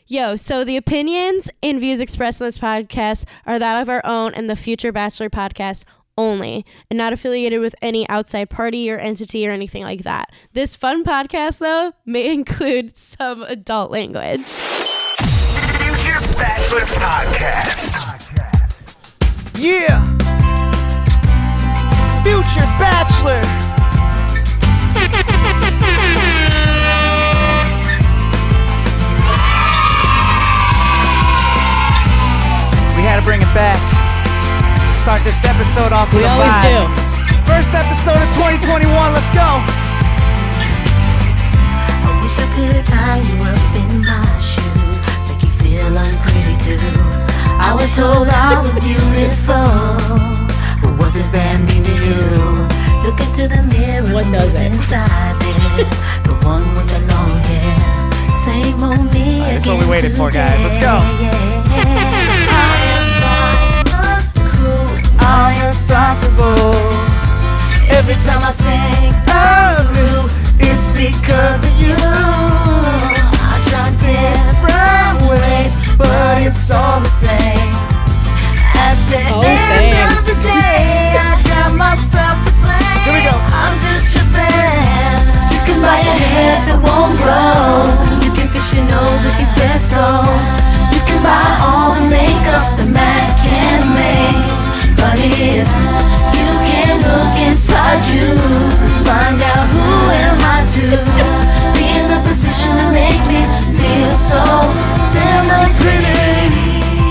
Yo, so the opinions and views expressed in this podcast are that of our own and the Future Bachelor podcast only, and not affiliated with any outside party or entity or anything like that. This fun podcast, though, may include some adult language. Future Bachelor Podcast. Yeah! Future Bachelor! We had to bring it back. Start this episode off with a vibe. We always do. First episode of 2021, let's go! I wish I could tie you up in my shoes, make you feel I'm pretty too. I was told I was beautiful, but what does that mean to you? Look into the mirror, what does it? inside there? The one with the long hair, same old me again. That's what we waited for, guys. Let's go. I'm unstoppable. Every time I think of you, it's because of you. I try different ways, but it's all the same. At the end of the day, I got myself to blame. Here we go. I'm just tripping. You can buy a hair that won't grow. You can fix your nose if you say so. You can buy all the makeup the man can make. But if you can look inside you, find out who am I to be in the position to make me feel so damn pretty.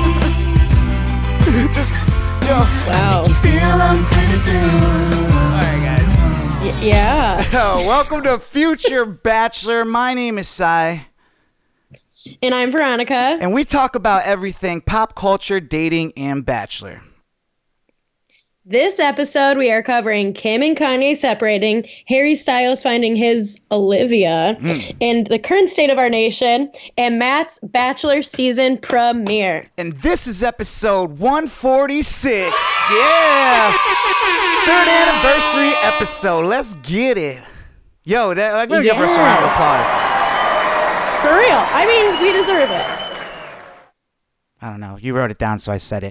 Yo. Wow. Make you feel I'm pretty too. Alright, guys. Yeah. Yo, welcome to Future Bachelor. My name is Sai, And I'm Veronica. and we talk about everything pop culture, dating, and Bachelor. This episode, we are covering Kim and Kanye separating, Harry Styles finding his Olivia, and the current state of our nation, and Matt's Bachelor season premiere. And this is episode 146. Yeah. Third anniversary episode. Let's get it. Yo, we're gonna give us a round of applause. For real. I mean, we deserve it. I don't know. You wrote it down, so I said it.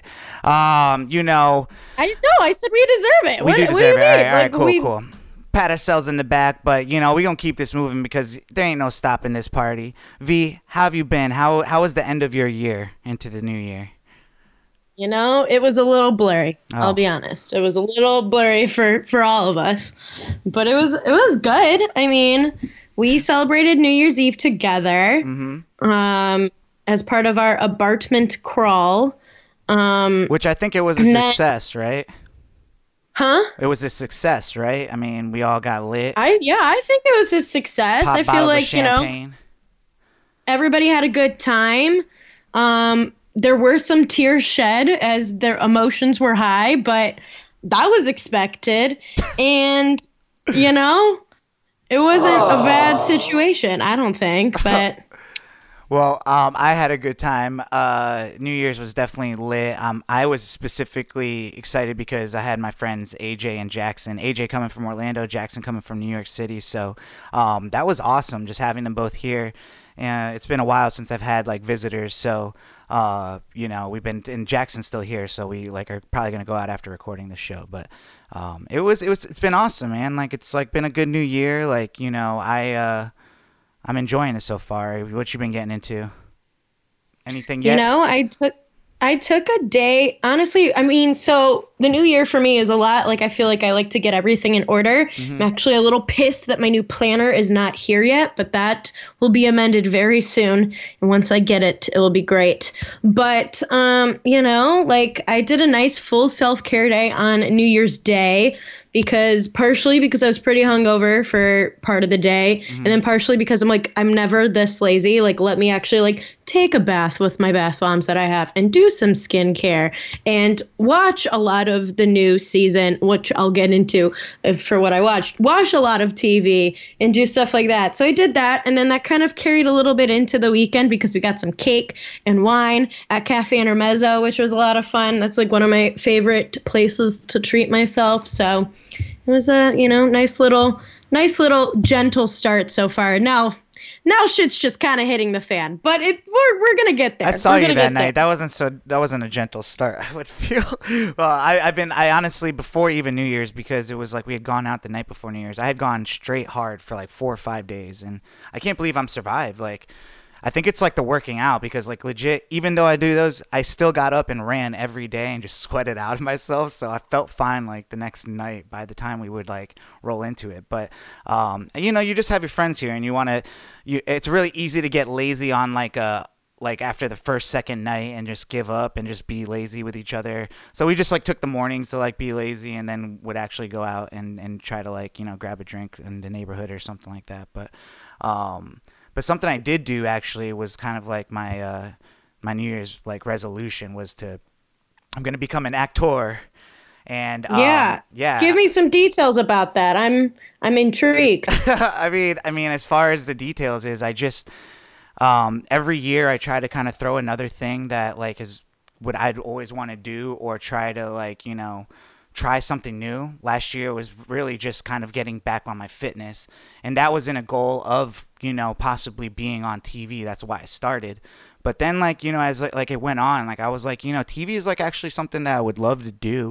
I said we deserve it. We do What do deserve you it. mean? All right, Like, cool. Pat ourselves in the back, but we're gonna keep this moving because there ain't no stopping this party. V, how have you been? How was the end of your year into the new year? It was a little blurry. Oh. I'll be honest. It was a little blurry for all of us, but it was good. I mean, we celebrated New Year's Eve together, as part of our apartment crawl. Which I think it was a success, right? Huh? It was a success, right? I mean, we all got lit. I think it was a success. Pop I feel bottles of like, champagne. everybody had a good time. There were some tears shed as their emotions were high, but that was expected. And, it wasn't a bad situation, I don't think, but Well, I had a good time. New Year's was definitely lit. I was specifically excited because I had my friends AJ and Jackson. AJ coming from Orlando, Jackson coming from New York City. So that was awesome, just having them both here. And it's been a while since I've had visitors. So we've been, and Jackson's still here, so we are probably gonna go out after recording the show. But it's been awesome, man. It's been a good new year. I'm enjoying it so far. What you been getting into? Anything yet? I took a day, honestly. I mean, so the new year for me is a lot. I feel like I like to get everything in order. I'm actually a little pissed that my new planner is not here yet, but that will be amended very soon. And once I get it, it will be great. But, I did a nice full self-care day on New Year's Day. Partially because I was pretty hungover for part of the day, and then partially because I'm never this lazy. Let me actually take a bath with my bath bombs that I have and do some skincare and watch a lot of the new season, which I'll get into for what I watched. Watch a lot of TV and do stuff like that. So I did that, and then that kind of carried a little bit into the weekend because we got some cake and wine at Cafe Intermezzo, which was a lot of fun. That's one of my favorite places to treat myself. So it was a nice little gentle start so far. Now now shit's just kind of hitting the fan. But we're gonna get there. I saw We're you gonna that get night. there. That wasn't a gentle start, I would feel. Well, I honestly, before even New Year's, because it was like we had gone out the night before New Year's, I had gone straight hard for like 4 or 5 days, and I can't believe I'm survived. Like, I think it's like the working out, because like legit, even though I do those, I still got up and ran every day and just sweated out of myself. So I felt fine like the next night by the time we would like roll into it. But you just have your friends here, and it's really easy to get lazy on like after the first, second night and just give up and just be lazy with each other. So we just like took the mornings to like be lazy, and then would actually go out and try to like, grab a drink in the neighborhood or something like that. But something I did do actually was kind of like my New Year's like resolution was I'm going to become an actor. And Yeah. Give me some details about that. I'm intrigued. I mean, as far as the details is, I just every year I try to kind of throw another thing that like is what I'd always want to do, or try to like, try something new. Last year was really just kind of getting back on my fitness, and that was in a goal of, possibly being on TV. That's why I started. But then like, as like it went on, like I was like, TV is like actually something that I would love to do.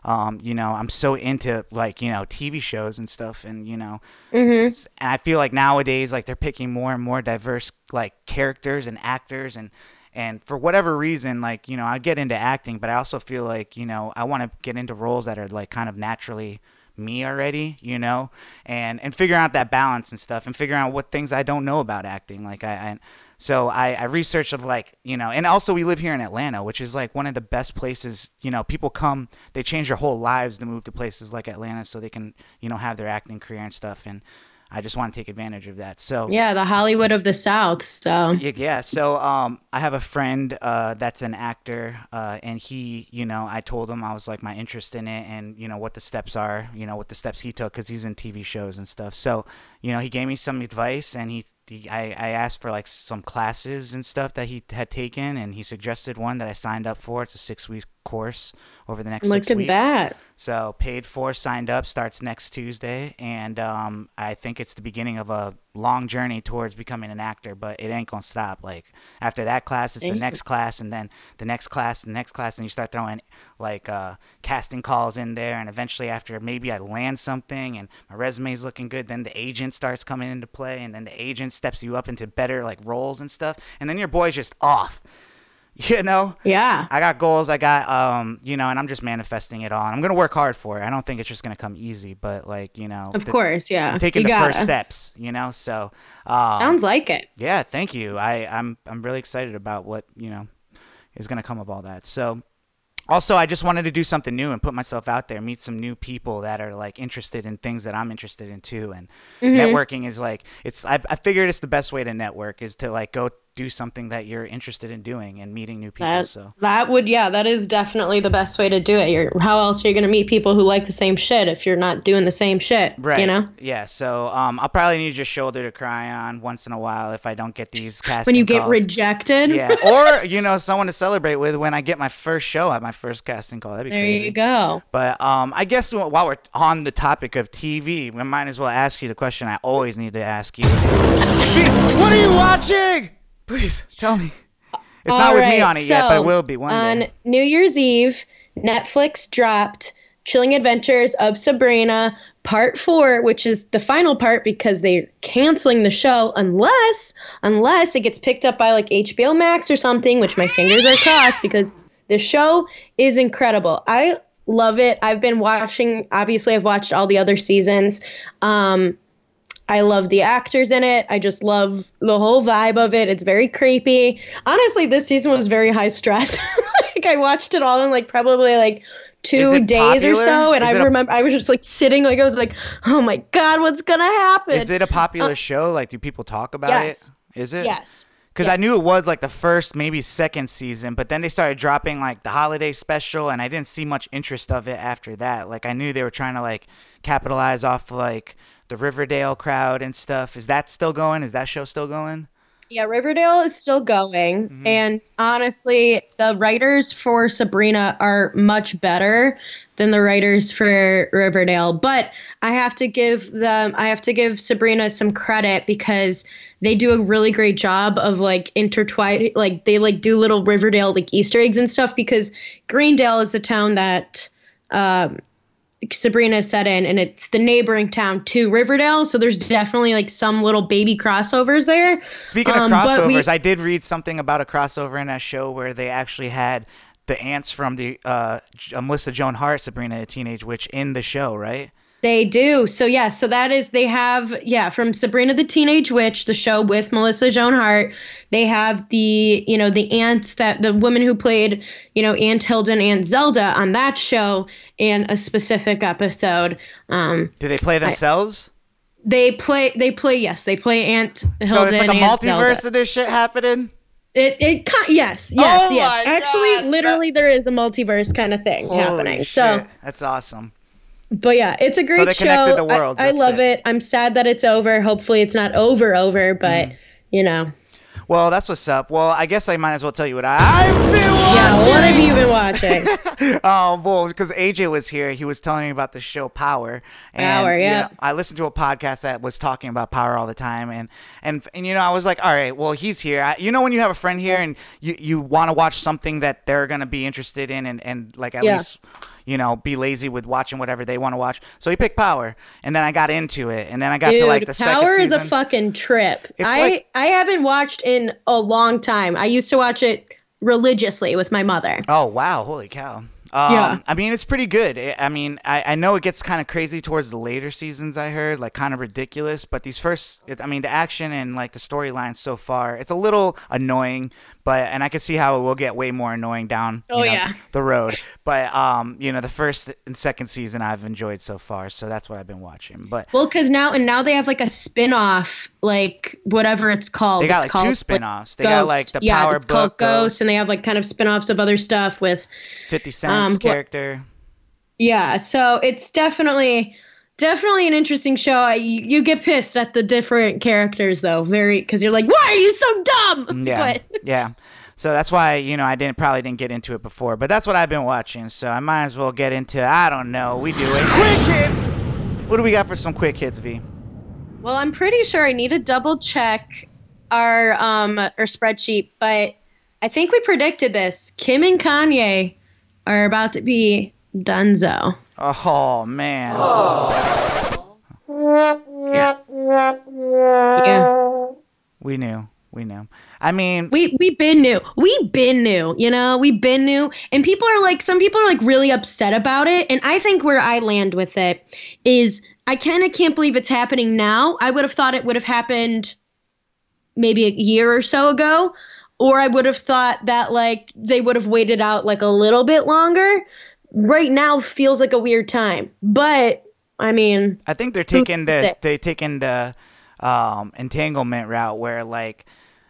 I'm so into like, TV shows and stuff, and and I feel like nowadays like they're picking more and more diverse like characters and actors, and for whatever reason, like, I get into acting, but I also feel like, I want to get into roles that are like kind of naturally me already, and figuring out that balance and stuff, and figuring out what things I don't know about acting. Like so I researched of like, and also we live here in Atlanta, which is like one of the best places, people come, they change their whole lives to move to places like Atlanta so they can, have their acting career and stuff. And I just want to take advantage of that. So Yeah, the Hollywood of the South. So yeah. So I have a friend that's an actor, and he, I told him I was like my interest in it, and what the steps are, what the steps he took, because he's in TV shows and stuff. So he gave me some advice, and I asked for like some classes and stuff that he had taken, and he suggested one that I signed up for. It's a 6-week course over the next 6 weeks. look at that. So paid for, signed up, starts next Tuesday, and I think it's the beginning of a long journey towards becoming an actor, but it ain't gonna stop. Like after that class, it's the next class, and then the next class, the next class, and you start throwing like casting calls in there, and eventually after maybe I land something and my resume's looking good, then the agent starts coming into play, and then the agent steps you up into better like roles and stuff, and then your boy's just off. Yeah. I got goals. I got, and I'm just manifesting it all. And I'm going to work hard for it. I don't think it's just going to come easy, but like, Of course, yeah. taking You the gotta. first steps, so. Sounds like it. Yeah, thank you. I'm really excited about what, is going to come of all that. So also, I just wanted to do something new and put myself out there, meet some new people that are like interested in things that I'm interested in too. And networking is like, I figured it's the best way to network is to like go do something that you're interested in doing and meeting new people. That is definitely the best way to do it. How else are you going to meet people who like the same shit if you're not doing the same shit? Right. Yeah. So I'll probably need your shoulder to cry on once in a while if I don't get these casting when you get calls. rejected. Yeah. Or, someone to celebrate with when I get my first show at my first casting call. That'd be crazy. There you go. But I guess while we're on the topic of TV, we might as well ask you the question I always need to ask you. What are you watching? Please tell me. It's not with me on it yet, but it will be one day. On New Year's Eve, Netflix dropped Chilling Adventures of Sabrina Part 4, which is the final part because they're canceling the show unless it gets picked up by like HBO Max or something, which my fingers are crossed because the show is incredible. I love it. I've been watching, obviously I've watched all the other seasons. I love the actors in it. I just love the whole vibe of it. It's very creepy. Honestly, this season was very high stress. Like I watched it all in like probably like 2 days popular? or so. And I remember I was just like sitting, like I was like, oh my God, what's going to happen? Is it a popular show? Like, do people talk about it? Is it? Yes. Because I knew it was like the first, maybe second season, but then they started dropping like the holiday special, and I didn't see much interest of it after that. Like I knew they were trying to like capitalize off like the Riverdale crowd and stuff. Is that still going? Is that show still going? Yeah, Riverdale is still going. Mm-hmm. And honestly, the writers for Sabrina are much better than the writers for Riverdale. But I have to give Sabrina some credit because they do a really great job of like intertwine, like they like do little Riverdale like Easter eggs and stuff because Greendale is the town that Sabrina is set in, and it's the neighboring town to Riverdale. So there's definitely like some little baby crossovers there. Speaking of crossovers, I did read something about a crossover in that show where they actually had the ants from the Melissa Joan Hart, Sabrina the Teenage Witch, in the show, right? They do. So yeah, so that is they have from Sabrina the Teenage Witch, the show with Melissa Joan Hart, they have the the aunts that the woman who played Aunt Hilda and Aunt Zelda on that show in a specific episode. Do they play themselves? They play yes, they play Aunt Hilda. So it's like and a Aunt multiverse Zelda. of this shit happening? Yes. Oh yes. my Actually, God. literally there is a multiverse kind of thing happening. Shit. So that's awesome. but yeah, it's a great they show. connected the worlds. I That's love sick. it. I'm sad that it's over. Hopefully it's not over, but Well, that's what's up. Well, I guess I might as well tell you what I've been Yeah, watching. what have you been watching? Oh, well, because AJ was here, he was telling me about the show Power. And, Power, yeah. I listened to a podcast that was talking about Power all the time, and I was like, all right, well, he's here. When you have a friend here and you want to watch something that they're gonna be interested in, and like at least be lazy with watching whatever they want to watch. So he picked Power, and then I got into it, and then I got to like the second Power is season. a fucking trip. It's I haven't watched in a long time. I used to watch it religiously with my mother. Oh, wow. Holy cow. Yeah. I mean, it's pretty good. I know it gets kind of crazy towards the later seasons, I heard, like kind of ridiculous. But these the action and like the storylines so far, it's a little annoying. And I can see how it will get way more annoying down the road. But, the first and second season I've enjoyed so far. So that's what I've been watching. But Well, because now they have like a spin-off, like whatever it's called. they got It's like called, two spin-offs. They Ghost. got like the Power it's called book, Ghost, and they have like kind of spin-offs of other stuff with 50 Cent's character. Yeah, so it's definitely an interesting show. You get pissed at the different characters though, because you're like, why are you so dumb? Yeah, yeah. So that's why I probably didn't get into it before, but that's what I've been watching. So I might as well get into I don't know. We do it. Quick hits. What do we got for some quick hits, V? Well, I'm pretty sure I need to double check our spreadsheet, but I think we predicted this. Kim and Kanye are about to be donezo. Oh man. Yeah. We knew. I mean, we been new. We've been new, and some people are like really upset about it. And I think where I land with it is I kind of can't believe it's happening now. I would have thought it would have happened maybe a year or so ago, or I would have thought that like they would have waited out like a little bit longer. Right now feels like a weird time, but I mean, I think they're taking the entanglement route where like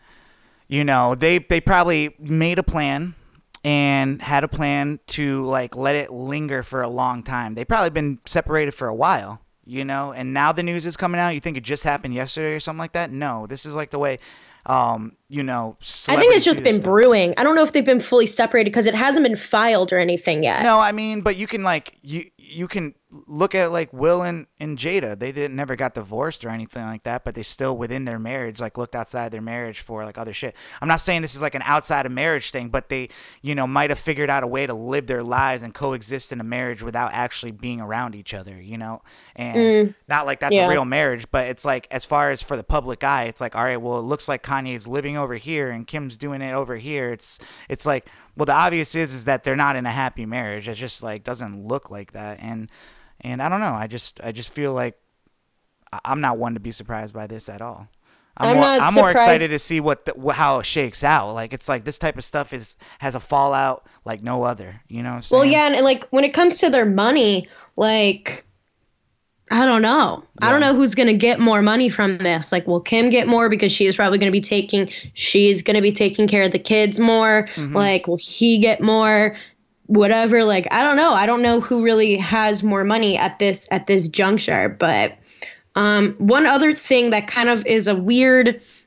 they probably made a plan and had a plan to like let it linger for a long time. They've probably been separated for a while, and now the news is coming out. You think it just happened yesterday or something like that? No, this is like the way I think it's just been brewing. I don't know if they've been fully separated because it hasn't been filed or anything yet. No, I mean, but you can like you can look at like Will and Jada. They never got divorced or anything like that, but they still within their marriage like looked outside their marriage for like other shit. I'm not saying this is like an outside of marriage thing, but they might have figured out a way to live their lives and coexist in a marriage without actually being around each other, and not like that's a real marriage, but it's like as far as for the public eye, it's like, all right, well, it looks like Kanye's living over here and Kim's doing it over here. It's like, well, the obvious is that they're not in a happy marriage. It just like doesn't look like that. And I don't know. I just feel like I'm not one to be surprised by this at all. I'm more excited to see how it shakes out. Like it's like this type of stuff has a fallout like no other. You know what I'm saying? Well, yeah, and like when it comes to their money, like I don't know. Yeah. I don't know who's going to get more money from this. Like, will Kim get more because she's going to be taking care of the kids more? Mm-hmm. Like, will he get more? Whatever. Like, I don't know. I don't know who really has more money at this juncture. But one other thing that kind of is a weird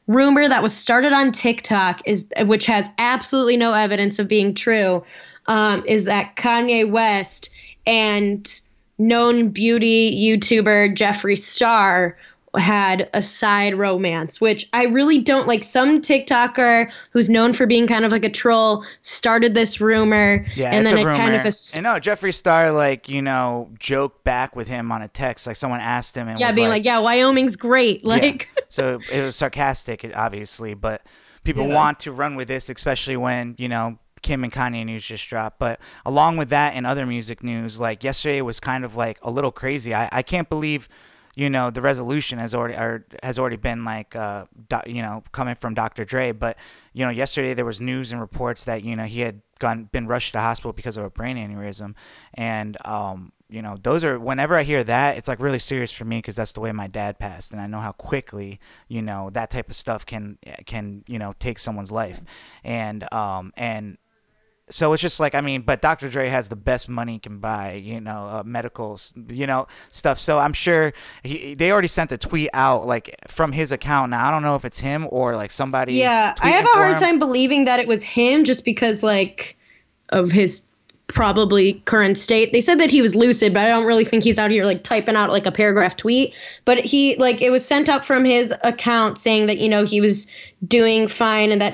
rumor that was started on TikTok which has absolutely no evidence of being true, is that Kanye West and known beauty YouTuber Jeffree Star had a side romance, which I really don't like. Some TikToker who's known for being kind of like a troll started this rumor, and then it kind of and no, Jeffree Star joked back with him on a text, like someone asked him, and being like, yeah, Wyoming's great, like. Yeah. So it was sarcastic, obviously, but people want to run with this, especially when Kim and Kanye news just dropped. But along with that and other music news, like yesterday was kind of like a little crazy. I can't believe the resolution has already been like, coming from Dr. Dre. But, yesterday there was news and reports that, he had been rushed to the hospital because of a brain aneurysm. And, those are, whenever I hear that, it's like really serious for me because that's the way my dad passed. And I know how quickly, that type of stuff can take someone's life. And so it's just like, but Dr. Dre has the best money he can buy, medical, stuff. So I'm sure they already sent the tweet out like from his account. Now, I don't know if it's him or like somebody. Yeah, I have a hard time believing that it was him just because like of his probably current state. They said that he was lucid, but I don't really think he's out here like typing out like a paragraph tweet. But it was sent up from his account saying that, he was doing fine and that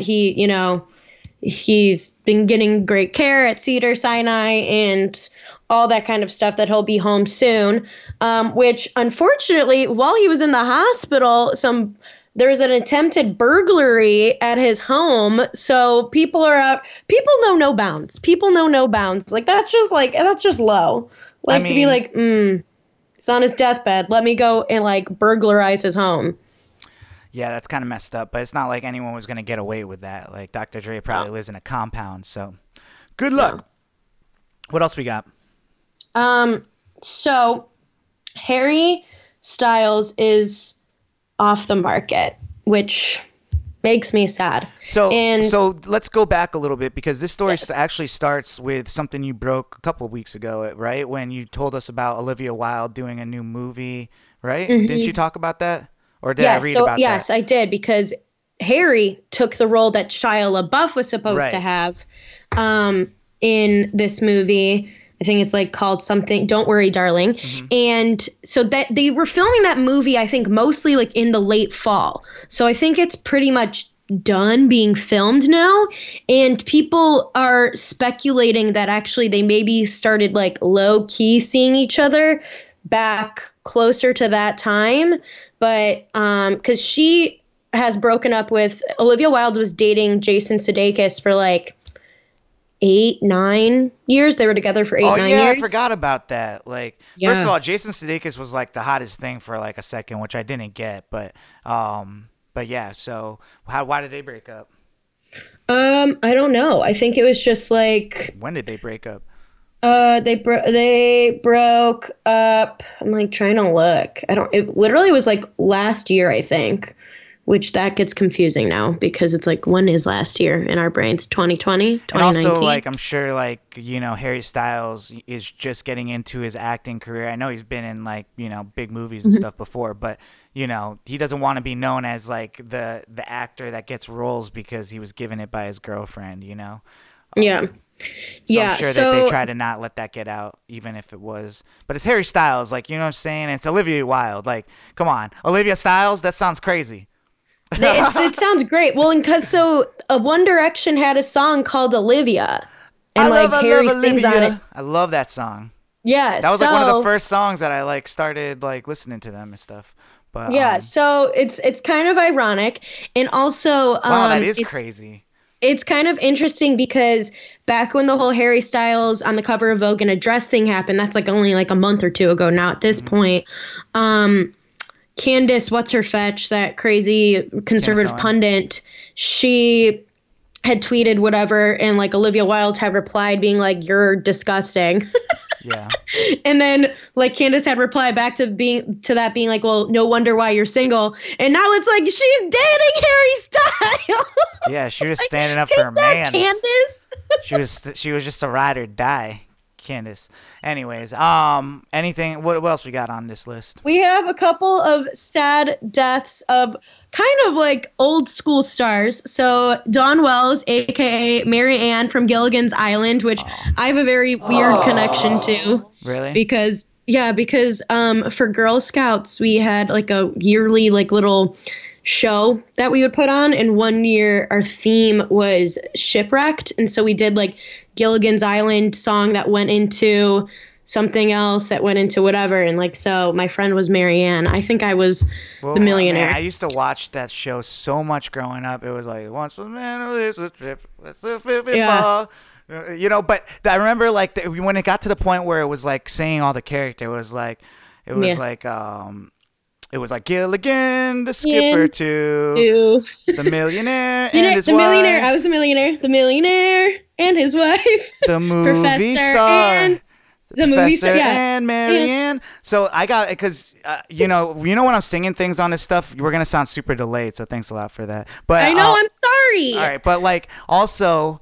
he's been getting great care at Cedars-Sinai and all that kind of stuff, that he'll be home soon, which unfortunately, while he was in the hospital, there was an attempted burglary at his home. So people are out. People know no bounds. Like, that's just low. To be like, he's on his deathbed. Let me go and like burglarize his home. Yeah, that's kind of messed up, but it's not like anyone was going to get away with that. Like, Dr. Dre probably lives in a compound, so good luck. Yeah. What else we got? So Harry Styles is off the market, which makes me sad. So let's go back a little bit because this story actually starts with something you broke a couple of weeks ago, right? When you told us about Olivia Wilde doing a new movie, right? Mm-hmm. Didn't you talk about that? Or did I read about that? Yes, I did, because Harry took the role that Shia LaBeouf was supposed to have in this movie. I think it's like called something, Don't Worry, Darling. Mm-hmm. And so that they were filming that movie, I think, mostly like in the late fall. So I think it's pretty much done being filmed now. And people are speculating that actually they maybe started like low key seeing each other back closer to that time. But because she has broken up with Olivia Wilde was dating Jason Sudeikis for like 8-9 years. They were together for 8-9 years. Oh yeah, I forgot about that. Like, first of all, Jason Sudeikis was like the hottest thing for like a second, which I didn't get. But yeah. So why did they break up? I don't know. I think it was just like. When did they break up? They broke up. I'm like trying to look. It literally was like last year, I think, which that gets confusing now because it's like, when is last year in our brains? 2020, 2019. And also, like, I'm sure, like, Harry Styles is just getting into his acting career. I know he's been in like, big movies and stuff before, but he doesn't want to be known as like the actor that gets roles because he was given it by his girlfriend, Yeah. So I'm sure that they try to not let that get out, even if it was. But it's Harry Styles, like, you know what I'm saying? It's Olivia Wilde. Like, come on. Olivia Styles? That sounds crazy. It sounds great. Well, because One Direction had a song called Olivia. And Harry sings on it. I love that song. Yeah. That was like one of the first songs that I like started like listening to them and stuff. But yeah, so it's kind of ironic. And also wow, that is crazy. It's kind of interesting because back when the whole Harry Styles on the cover of Vogue in a dress thing happened, that's like only like a month or two ago now at this point. Candace, what's her fetch, that crazy conservative pundit, she had tweeted whatever, and like Olivia Wilde had replied being like, "You're disgusting." Yeah. And then like Candace had replied back to that being like, "Well, no wonder why you're single." And now it's like she's dating Harry Styles. Yeah, she was standing up for her man. Candace. She was just a ride or die. Candace. Anyways, anything? What else we got on this list? We have a couple of sad deaths of kind of like old school stars. So Dawn Wells, aka Mary Ann from Gilligan's Island, which I have a very weird connection to. Really? Because for Girl Scouts we had like a yearly like little show that we would put on, and one year our theme was shipwrecked, and so we did like Gilligan's Island song that went into something else that went into whatever, and like so my friend was Mary Ann. I think I was the millionaire. Man, I used to watch that show so much growing up. It was like once was a man who lives with trip, let's the Yeah. But I remember like when it got to the point where it was like saying all the character, it was like it was like Gilligan, the skipper, to the millionaire and his wife. Millionaire. I was the millionaire. The millionaire and his wife. The movie Professor star. And the movie star. Yeah. And Marianne. So I got it because you know when I'm singing things on this stuff, we're gonna sound super delayed. So thanks a lot for that. But I know. I'm sorry. All right, but like also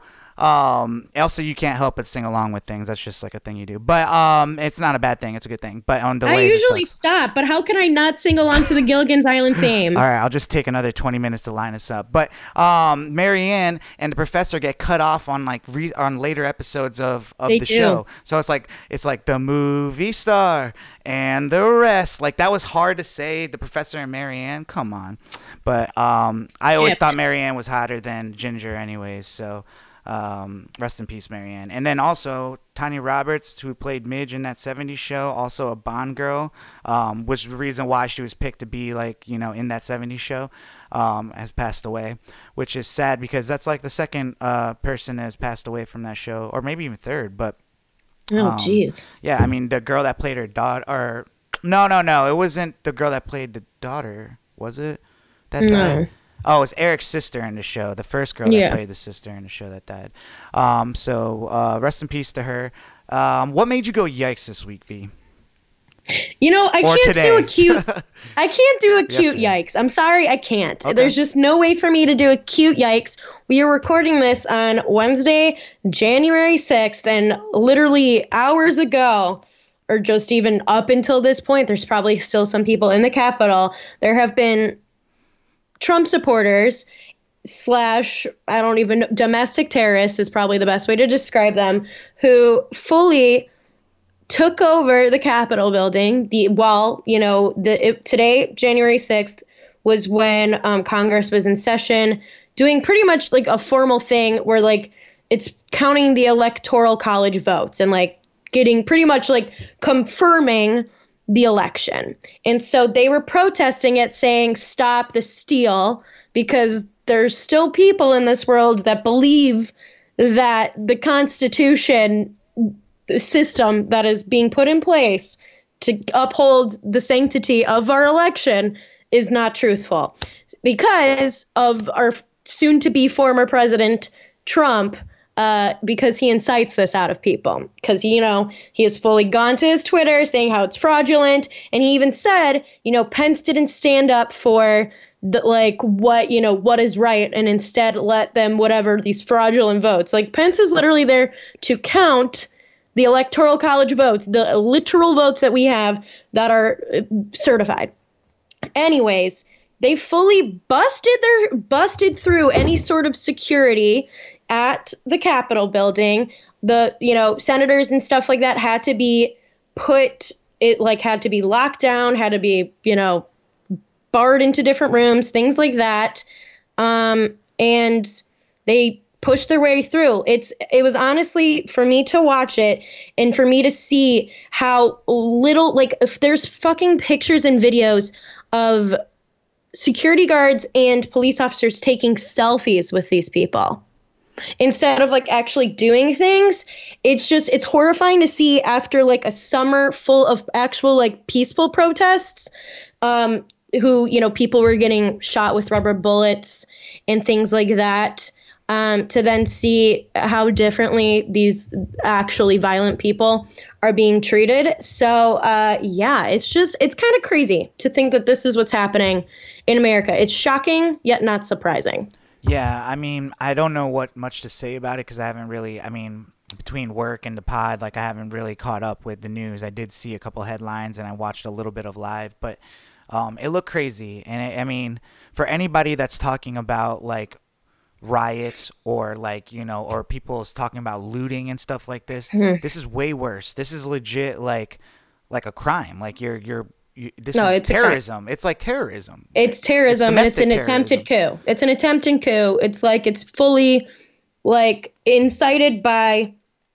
you can't help but sing along with things. That's just like a thing you do. But it's not a bad thing. It's a good thing. But on delays, I usually stop, but how can I not sing along to the Gilligan's Island theme? All right, I'll just take another 20 minutes to line us up. But Marianne and the professor get cut off on like on later episodes of the show. So it's like the movie star and the rest. Like that was hard to say. The professor and Marianne, come on. But I always thought Marianne was hotter than Ginger, anyways. So. Rest in peace, Marianne. And then also Tanya Roberts, who played Midge in that 70s show, also a Bond girl, which is the reason why she was picked to be like, in that 70s show, has passed away, which is sad because that's like the second person that has passed away from that show, or maybe even third. But oh, jeez. Yeah, I mean, the girl that played her daughter, or no, it wasn't the girl that played the daughter, was it? That died. Oh, it was Eric's sister in the show. The first girl that played the sister in the show that died. So rest in peace to her. What made you go yikes this week, V? I can't do a cute. I can't do a cute yikes. I'm sorry, I can't. Okay. There's just no way for me to do a cute yikes. We are recording this on Wednesday, January 6th, and literally hours ago, or just even up until this point, there's probably still some people in the Capitol. There have been Trump supporters / I don't even know, domestic terrorists is probably the best way to describe them, who fully took over the Capitol building. Today, January 6th, was when Congress was in session, doing pretty much like a formal thing where like it's counting the electoral college votes and like getting pretty much like confirming the election. And so they were protesting it, saying stop the steal, because there's still people in this world that believe that the Constitution system that is being put in place to uphold the sanctity of our election is not truthful, because of our soon-to-be former president Trump, because he incites this out of people, because he has fully gone to his Twitter saying how it's fraudulent, and he even said Pence didn't stand up for what is right, and instead let them whatever these fraudulent votes. Like Pence is literally there to count the electoral college votes, the literal votes that we have that are certified. Anyways, they fully busted through any sort of security at the Capitol building. The senators and stuff like that had to be had to be locked down, had to be barred into different rooms, things like that. And they pushed their way through. It was honestly, for me to watch it and for me to see how little, like, if there's fucking pictures and videos of security guards and police officers taking selfies with these people instead of like actually doing things. It's horrifying to see after like a summer full of actual like peaceful protests, who people were getting shot with rubber bullets and things like that, to then see how differently these actually violent people are being treated. So it's kind of crazy to think that this is what's happening in America. It's shocking yet not surprising. Yeah, I mean, I don't know what much to say about it because I haven't really, between work and the pod, like I haven't really caught up with the news. I did see a couple headlines and I watched a little bit of live, but it looked crazy. And I mean, for anybody that's talking about like riots or like, you know, or people talking about looting and stuff like this, this is way worse. This is legit like a crime. Like this is terrorism. It's like terrorism. It's terrorism, and it's an attempted coup. It's an attempted coup. It's like it's fully like incited by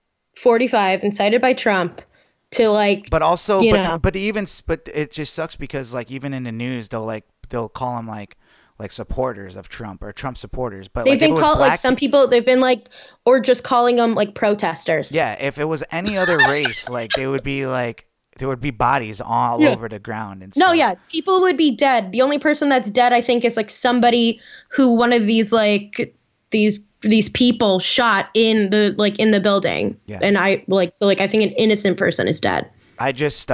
45, incited by Trump to like. But also, but it just sucks because like even in the news they'll call them like supporters of Trump or Trump supporters. But they've been called like some people. They've been like, or just calling them like protesters. Yeah, if it was any other race, like they would be like. There would be bodies all over the ground and stuff. No, yeah, people would be dead. The only person that's dead, I think, is like somebody who one of these like these people shot in the building. Yeah. And I think an innocent person is dead. I just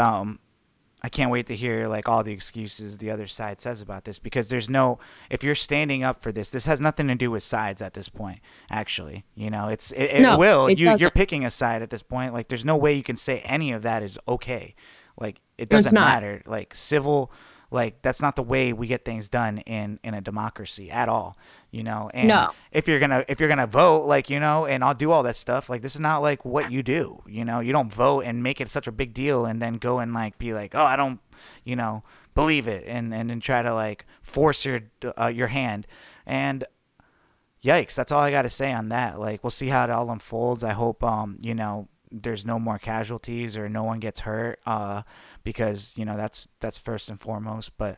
I can't wait to hear like all the excuses the other side says about this, because if you're standing up for this has nothing to do with sides at this point. Actually, you know, you're picking a side at this point. Like, there's no way you can say any of that is okay. Like, it doesn't matter. Like, civil, like that's not the way we get things done in a democracy at all. You know, and if you're gonna vote, like, you know, and I'll do all that stuff, like this is not like what you do. You know, you don't vote and make it such a big deal and then go and like be like, oh, I don't, you know, believe it, and then try to like force your hand. And yikes, that's all I got to say on that. Like, we'll see how it all unfolds. I hope you know, there's no more casualties or no one gets hurt, because you know that's first and foremost. But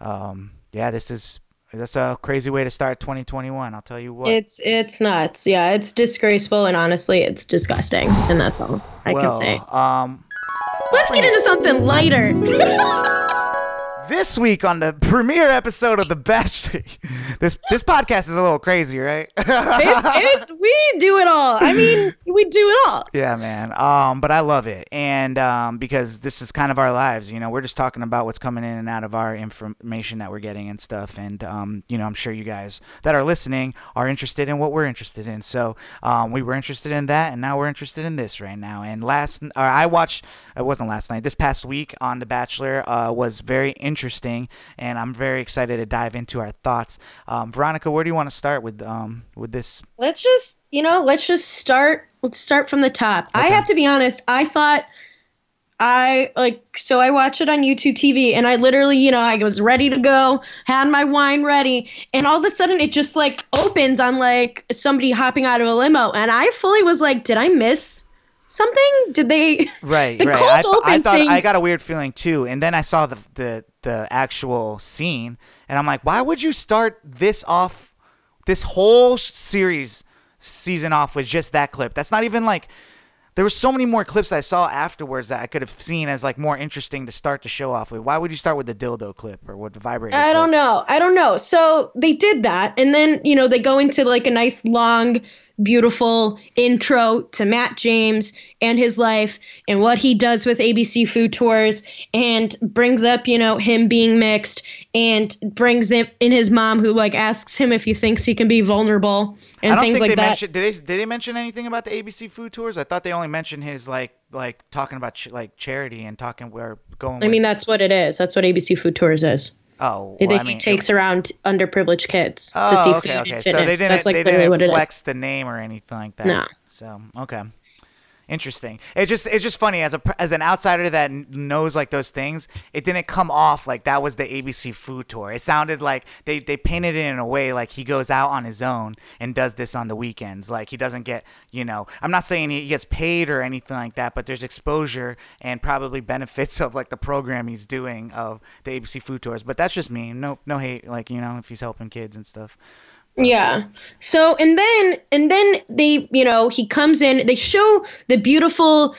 yeah, that's a crazy way to start 2021. I'll tell you what. It's nuts. Yeah, it's disgraceful, and honestly, it's disgusting. And that's all I can say. Let's get into something lighter. This week on the premiere episode of The Bachelor, this podcast is a little crazy, right? We do it all. I mean, we do it all. Yeah, man. But I love it, and because this is kind of our lives. You know, we're just talking about what's coming in and out of our information that we're getting and stuff. And you know, I'm sure you guys that are listening are interested in what we're interested in. So we were interested in that, and now we're interested in this right now. And I watched. It wasn't last night. This past week on The Bachelor was very interesting, and I'm very excited to dive into our thoughts. Veronica, where do you want to start with this? Let's just start. Let's start from the top. Okay. I have to be honest. I thought I watched it on YouTube TV, and I literally, you know, I was ready to go, had my wine ready, and all of a sudden it just like opens on like somebody hopping out of a limo, and I fully was like, did I miss something? Did they? Right. I thought thing. I got a weird feeling too, and then I saw the actual scene, and I'm like, why would you start this whole season off with just that clip? That's not even like. There were so many more clips I saw afterwards that I could have seen as like more interesting to start the show off with. Why would you start with the dildo clip or with the vibrator clip? I don't know. So they did that, and then, you know, they go into like a nice long, beautiful intro to Matt James and his life and what he does with ABC Food Tours, and brings up, you know, him being mixed, and brings in his mom, who like asks him if he thinks he can be vulnerable and things like that. Did they mention anything about the ABC Food Tours? I thought they only mentioned his like talking about like charity and talking where going. I mean, that's what it is. That's what ABC Food Tours is. Oh, well, he takes around underprivileged kids to see food and fitness. So they didn't flex the name or anything like that. No. So okay. Interesting. It's just funny as an outsider that knows like those things. It didn't come off like that was the ABC Food Tour. It sounded like they painted it in a way like he goes out on his own and does this on the weekends. Like he doesn't get, you know. I'm not saying he gets paid or anything like that, but there's exposure and probably benefits of like the program he's doing of the ABC Food Tours. But that's just me. No hate. Like, you know, if he's helping kids and stuff. Yeah. So, and then they, you know, he comes in, they show the beautiful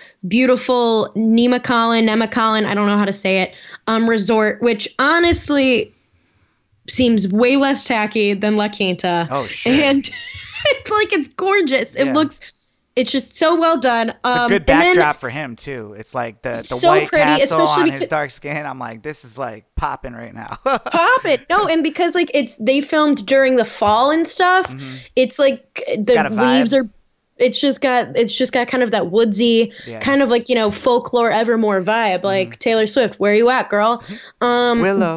Nemacolin, I don't know how to say it, resort, which honestly seems way less tacky than La Quinta. Oh, shit. And it's gorgeous. It looks, it's just so well done. It's a good backdrop for him too. It's like the so white pretty, castle on his dark skin. I'm like, this is like popping right now. Popping. No, and because like they filmed during the fall and stuff, it's like the leaves are it's just got kind of that woodsy kind of like, you know, folklore Evermore vibe, like Taylor Swift, where you at, girl? Willow.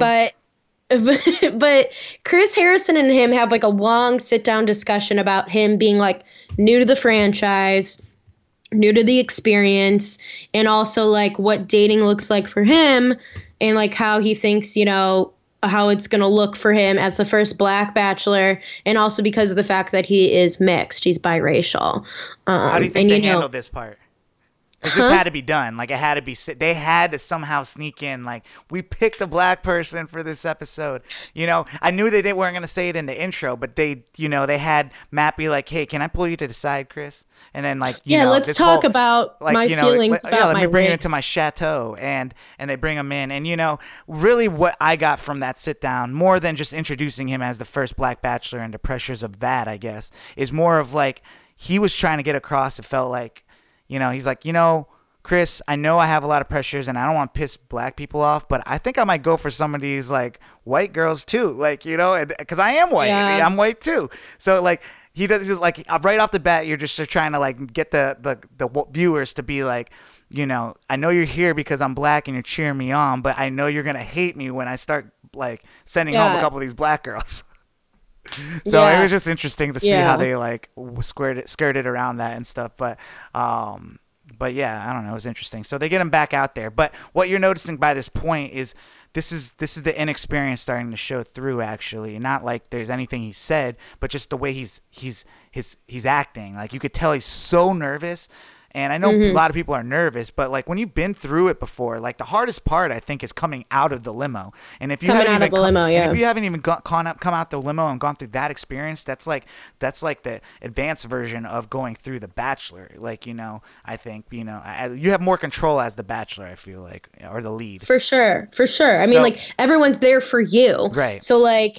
But Chris Harrison and him have like a long sit down discussion about him being like new to the franchise, new to the experience, and also like what dating looks like for him, and like how he thinks, you know, how it's going to look for him as the first Black Bachelor, and also because of the fact that he is mixed, he's biracial. How do you think they handled this part? Because this had to be done. Like, it had to be, they had to somehow sneak in, like, we picked a black person for this episode. You know, I knew they weren't going to say it in the intro, but they, you know, they had Matt be like, hey, can I pull you to the side, Chris? And then, like, you know, let's talk about like, my feelings about let me bring race. you into my chateau. And they bring him in. And, you know, really what I got from that sit down, more than just introducing him as the first Black Bachelor and the pressures of that, I guess, is more of like, he was trying to get across, it felt like, you know, he's like, you know, Chris, I know I have a lot of pressures and I don't want to piss black people off, but I think I might go for some of these like white girls too. Like, you know, because I am white. Yeah. I'm white too. So like, he does just like right off the bat, you're just trying to like get the viewers to be like, you know, I know you're here because I'm black and you're cheering me on, but I know you're going to hate me when I start like sending home a couple of these black girls. So it was just interesting to see how they like skirted around that and stuff. But yeah, I don't know. It was interesting. So they get him back out there. But what you're noticing by this point is this is the inexperience starting to show through. Actually, not like there's anything he said, but just the way he's acting. Like you could tell he's so nervous. And I know a lot of people are nervous, but like when you've been through it before, like the hardest part I think is coming out of the limo. And if you if you haven't even come out the limo and gone through that experience, that's like the advanced version of going through The Bachelor. Like, you know, I think, you know, you have more control as the Bachelor, I feel like, or the lead. For sure. I mean, like everyone's there for you. Right. So like.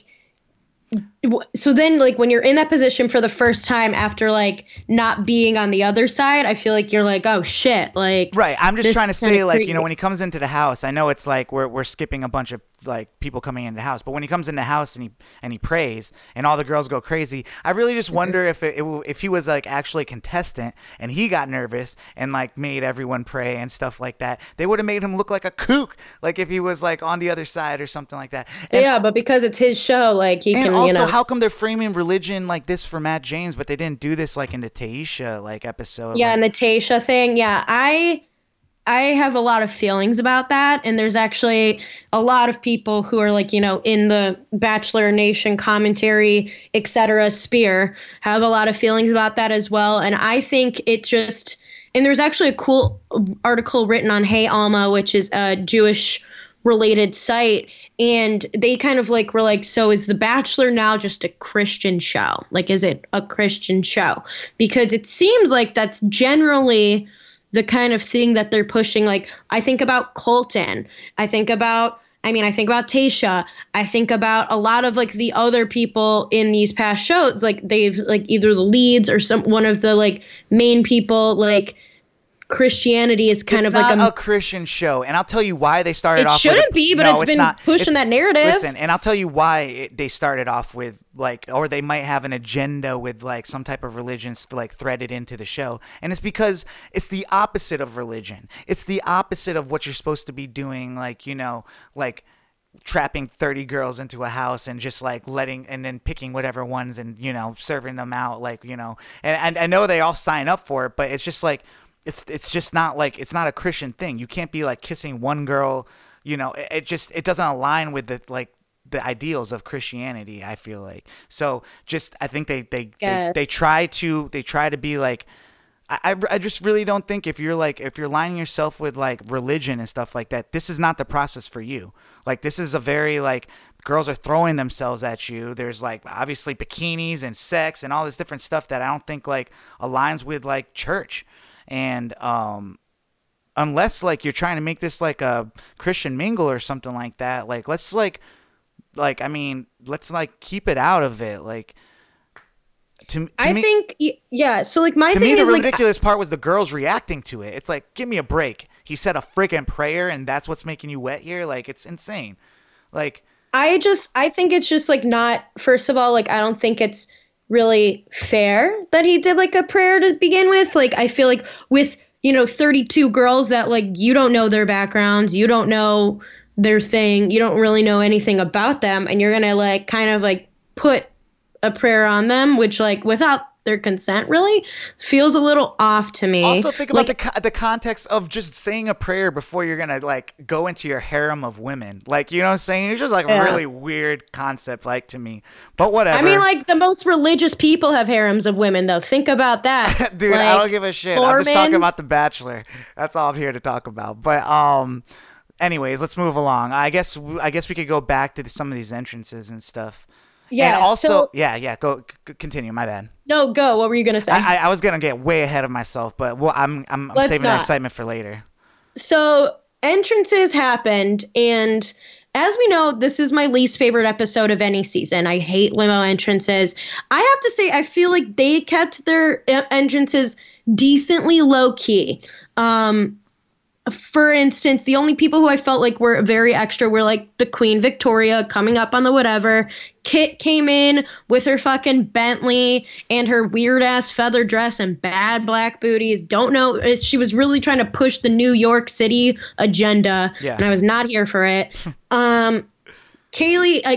So then, like, when you're in that position for the first time after, like, not being on the other side, I feel like you're like, oh, shit. Like, right. I'm just trying to say, like, you know, when he comes into the house, I know it's like we're skipping a bunch of, like, people coming into the house. But when he comes in the house and he prays and all the girls go crazy, I really just wonder if he was, like, actually a contestant and he got nervous and, like, made everyone pray and stuff like that. They would have made him look like a kook, like, if he was, like, on the other side or something like that. And, yeah, but because it's his show, like, he can, also, you know. How come they're framing religion like this for Matt James, but they didn't do this like in the Taisha like episode? Yeah, like, and the Taisha thing. Yeah, I have a lot of feelings about that, and there's actually a lot of people who are like, you know, in the Bachelor Nation commentary, etc. sphere have a lot of feelings about that as well. And I think it just, and there's actually a cool article written on Hey Alma, which is a Jewish related site, and they kind of like were like, so is The Bachelor now just a Christian show? Like, is it a Christian show? Because it seems like that's generally the kind of thing that they're pushing. Like, I think about Colton, I think about Taisha, I think about a lot of like the other people in these past shows, like they've like either the leads or one of the like main people, like Christianity is kind of like a Christian show, and I'll tell you why they started off. It shouldn't be, but it's been pushing that narrative. Listen, and I'll tell you why they started off with like, or they might have an agenda with like some type of religion like threaded into the show, and it's because it's the opposite of religion. It's the opposite of what you're supposed to be doing, like, you know, like trapping 30 girls into a house and just like letting, and then picking whatever ones and, you know, serving them out, like, you know, and I know they all sign up for it, but it's just like, it's just not like, it's not a Christian thing. You can't be like kissing one girl, you know, it doesn't align with the like the ideals of Christianity, I feel like. So just, I think they try to be like, I just really don't think if you're lining yourself with like religion and stuff like that, this is not the process for you. Like, this is a very like, girls are throwing themselves at you. There's like obviously bikinis and sex and all this different stuff that I don't think like aligns with like church. And unless like you're trying to make this like a Christian mingle or something like that, like let's keep it out of it. Like, I think so like my thing is the like, ridiculous part was the girls reacting to it. It's like, give me a break. He said a freaking prayer and that's what's making you wet here. Like, it's insane. Like, I think it's just like not, first of all, like I don't think it's really fair that he did like a prayer to begin with. Like, I feel like with, 32 girls that like you don't know their backgrounds, you don't know their thing, you don't really know anything about them, and you're gonna like kind of like put a prayer on them, which like without their consent really feels a little off to me. Also think about the context of just saying a prayer before you're gonna like go into your harem of women. Like, you know what I'm saying? It's just like a really weird concept, like, to me. But whatever. I mean, like, the most religious people have harems of women, though. Think about that. Dude, like, I don't give a shit. I'm just talking about The Bachelor. That's all I'm here to talk about. But anyways, let's move along. I guess we could go back to some of these entrances and stuff. Yeah. And also, so, go continue. My bad. No, go. What were you gonna say? I was gonna get way ahead of myself, but I'm saving that excitement for later. So entrances happened, and as we know, this is my least favorite episode of any season. I hate limo entrances. I have to say, I feel like they kept their entrances decently low key. For instance, the only people who I felt like were very extra were like the Queen Victoria coming up on the whatever. Kit came in with her fucking Bentley and her weird ass feather dress and bad black booties. Don't know. She was really trying to push the New York City agenda. Yeah. And I was not here for it. Kylie,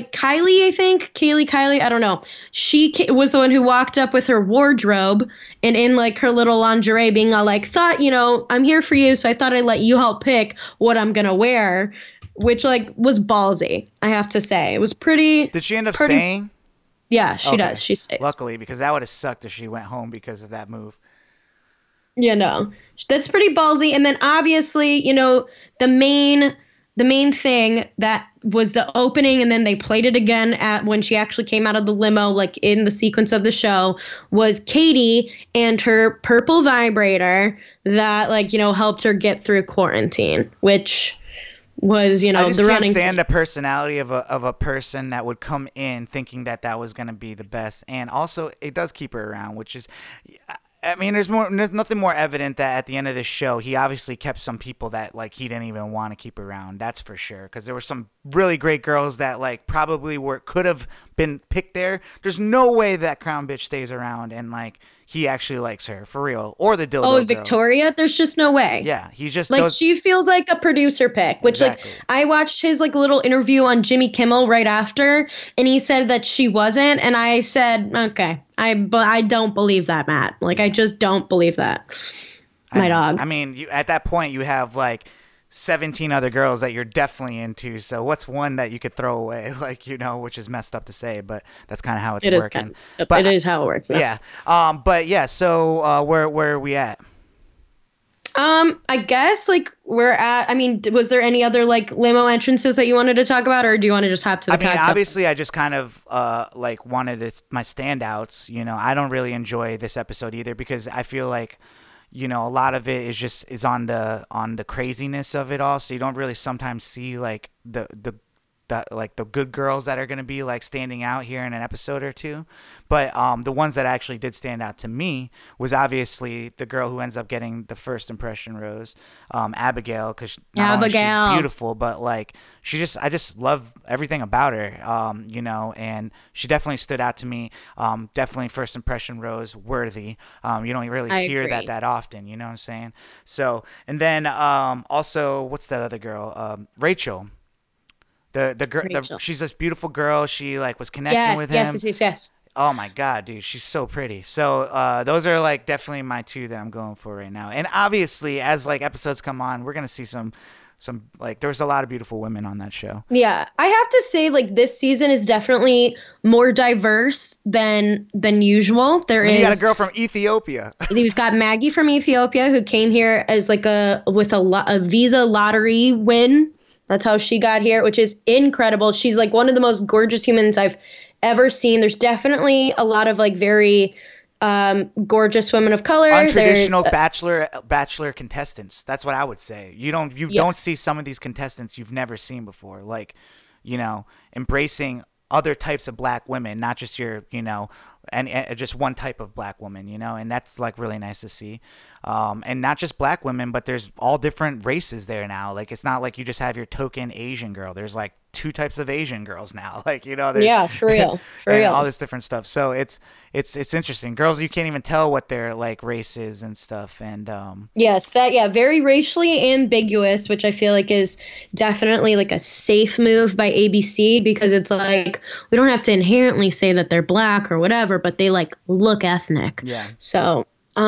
I don't know. She was the one who walked up with her wardrobe and in like her little lingerie being all like, I'm here for you. So I thought I'd let you help pick what I'm going to wear, which like was ballsy, I have to say. It was pretty. Did she end up staying? Yeah, she does. She stays. Luckily, because that would have sucked if she went home because of that move. Yeah, no, that's pretty ballsy. And then obviously, the main thing that was the opening, and then they played it again at when she actually came out of the limo, like in the sequence of the show, was Katie and her purple vibrator that helped her get through quarantine, which was, I just the can't running. Stand the personality of a person that would come in thinking that was going to be the best. And also it does keep her around, which is, I mean, there's nothing more evident that at the end of this show, he obviously kept some people that like he didn't even want to keep around. That's for sure. Because there were some really great girls that like probably could have been picked there. There's no way that crown bitch stays around and like he actually likes her for real, or the dildo. Oh, Victoria, girl. There's just no way. Yeah, he just like she feels like a producer pick, which exactly. Like I watched his like little interview on Jimmy Kimmel right after, and he said that she wasn't, and I said, okay, I don't believe that, Matt. Like I just don't believe that. Dog. I mean, at that point, you have like 17 other girls that you're definitely into. So what's one that you could throw away? Like, which is messed up to say, but that's kind of how it's working. It is how it works. Though. Yeah. But yeah. So where are we at? I guess like we're at. I mean, was there any other like limo entrances that you wanted to talk about, or do you want to just hop to the? I mean, obviously, I just kind of like wanted my standouts. I don't really enjoy this episode either because I feel like. A lot of it is on the craziness of it all. So you don't really sometimes see like the good girls that are going to be like standing out here in an episode or two. But the ones that actually did stand out to me was obviously the girl who ends up getting the first impression rose, Abigail, because she's beautiful, but like I just love everything about her, and she definitely stood out to me. Definitely first impression rose worthy. You don't really hear that often, you know what I'm saying? So, and then also, what's that other girl? Rachel. The girl, she's this beautiful girl. She like was connecting with him. Yes. Oh my God, dude, she's so pretty. So those are like definitely my two that I'm going for right now. And obviously, as like episodes come on, we're gonna see some like there was a lot of beautiful women on that show. Yeah, I have to say like this season is definitely more diverse than usual. You got a girl from Ethiopia. We've got Maggie from Ethiopia who came here as like with a visa lottery win. That's how she got here, which is incredible. She's like one of the most gorgeous humans I've ever seen. There's definitely a lot of like very gorgeous women of color. Untraditional bachelor contestants. That's what I would say. You don't see some of these contestants you've never seen before. Like, embracing other types of black women, not just your, and just one type of black woman, and that's like really nice to see. And not just black women, but there's all different races there now. Like, it's not like you just have your token Asian girl. There's like 2 types of Asian girls now. Like, Yeah, for real. For and real. all this different stuff. So it's interesting. Girls, you can't even tell what their like race is and stuff. And Yes, very racially ambiguous, which I feel like is definitely like a safe move by ABC, because it's like we don't have to inherently say that they're black or whatever, but they like look ethnic. Yeah. So,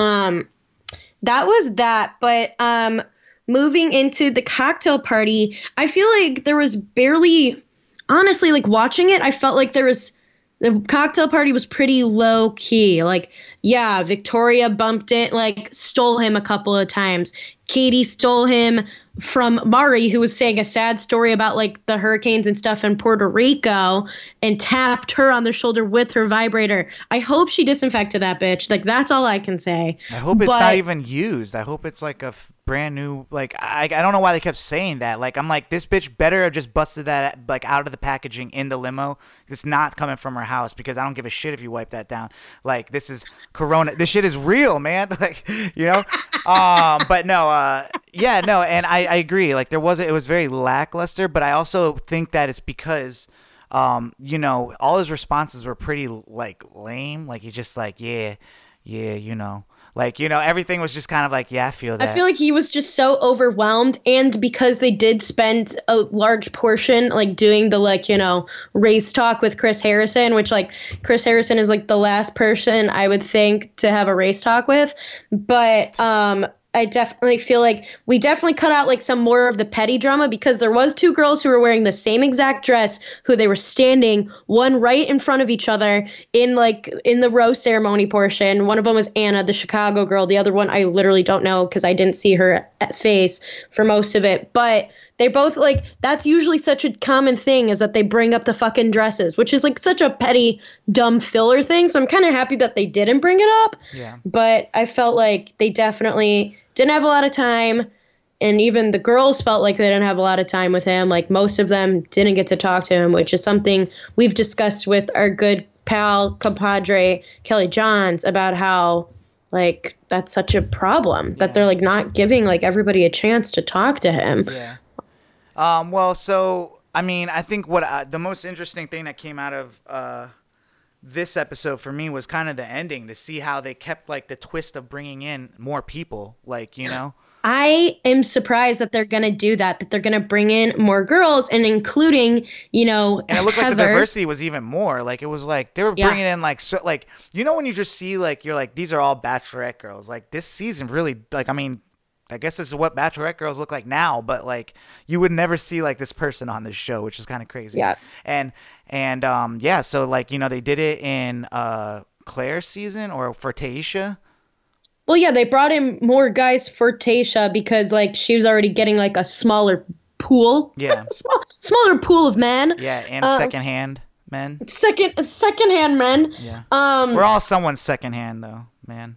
that was that. But moving into the cocktail party, I feel like there was barely, honestly, like watching it, I felt like the cocktail party was pretty low key. Like, yeah, Victoria bumped it, like stole him a couple of times. Katie stole him from Mari, who was saying a sad story about like the hurricanes and stuff in Puerto Rico, and tapped her on the shoulder with her vibrator. I hope she disinfected that bitch. Like, that's all I can say. I hope it's not even used. I hope it's like a brand new, like, I don't know why they kept saying that. Like, I'm like, this bitch better have just busted that like out of the packaging in the limo. It's not coming from her house, because I don't give a shit if you wipe that down. Like, this is Corona. This shit is real, man. Like, but no, yeah, no. And I agree. Like, it was very lackluster, but I also think that it's because, all his responses were pretty like lame. Like, he's just like, yeah, like, everything was just kind of like, yeah, I feel that. I feel like he was just so overwhelmed, and because they did spend a large portion like doing the like, race talk with Chris Harrison, which like Chris Harrison is like the last person I would think to have a race talk with. But I definitely feel like we definitely cut out like some more of the petty drama, because there was 2 girls who were wearing the same exact dress, who they were standing one right in front of each other in the rose ceremony portion. One of them was Anna, the Chicago girl. The other one I literally don't know, because I didn't see her face for most of it. But they both, like, that's usually such a common thing, is that they bring up the fucking dresses, which is like such a petty, dumb filler thing. So I'm kind of happy that they didn't bring it up. Yeah. But I felt like they definitely didn't have a lot of time. And even the girls felt like they didn't have a lot of time with him. Like, most of them didn't get to talk to him, which is something we've discussed with our good pal, compadre, Kelly Johns, about how, like, that's such a problem, that they're, like, not giving, like, everybody a chance to talk to him. Yeah. Well, so, I mean, I think the most interesting thing that came out of this episode for me was kind of the ending, to see how they kept like the twist of bringing in more people, like, I am surprised that they're going to do that they're going to bring in more girls, and including, and it looked Heather. like the diversity was even more. Like, it was like they were bringing in like, so like, when you just see like, you're like, these are all Bachelorette girls. Like, this season really, like, I mean, I guess this is what Bachelorette girls look like now, but like, you would never see like this person on this show, which is kind of crazy. Yeah. And yeah, so like, they did it in Claire's season, or for Taisha. Well, yeah, they brought in more guys for Tayshia, because like she was already getting like a smaller pool. Yeah. Smaller pool of men. Yeah, and secondhand men. Secondhand men. Yeah. We're all someone's secondhand though, man.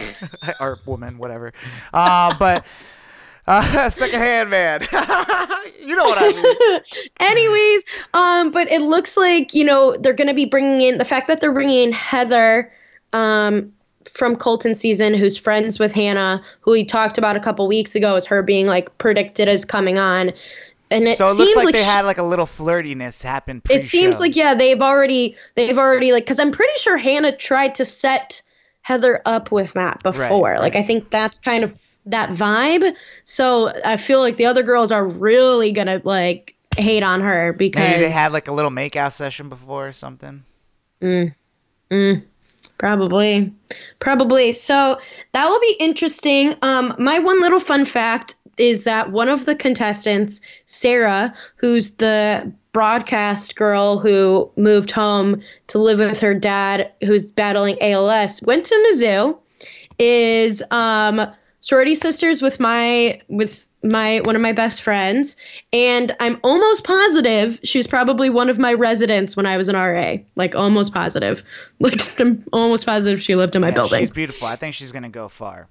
Or woman, whatever. But secondhand man. You know what I mean. Anyways, but it looks like, they're going to be bringing in the fact that they're bringing in Heather from Colton season, who's friends with Hannah, who we talked about a couple weeks ago as her being like predicted as coming on. And it so it seems looks like they had like a little flirtiness happen pre-show. It seems like, yeah, they've already like, because I'm pretty sure Hannah tried to set Heather up with Matt before. Right. Like, I think that's kind of that vibe. So I feel like the other girls are really gonna like hate on her, because maybe they had like a little make-out session before or something. Probably. So that will be interesting. My one little fun fact is that one of the contestants, Sarah, who's the broadcast girl who moved home to live with her dad, who's battling ALS, went to Mizzou, is sorority sisters with one of my best friends, and I'm almost positive she was probably one of my residents when I was an RA. Like, almost positive. Like, I'm almost positive she lived in my building. She's beautiful. I think she's gonna go far.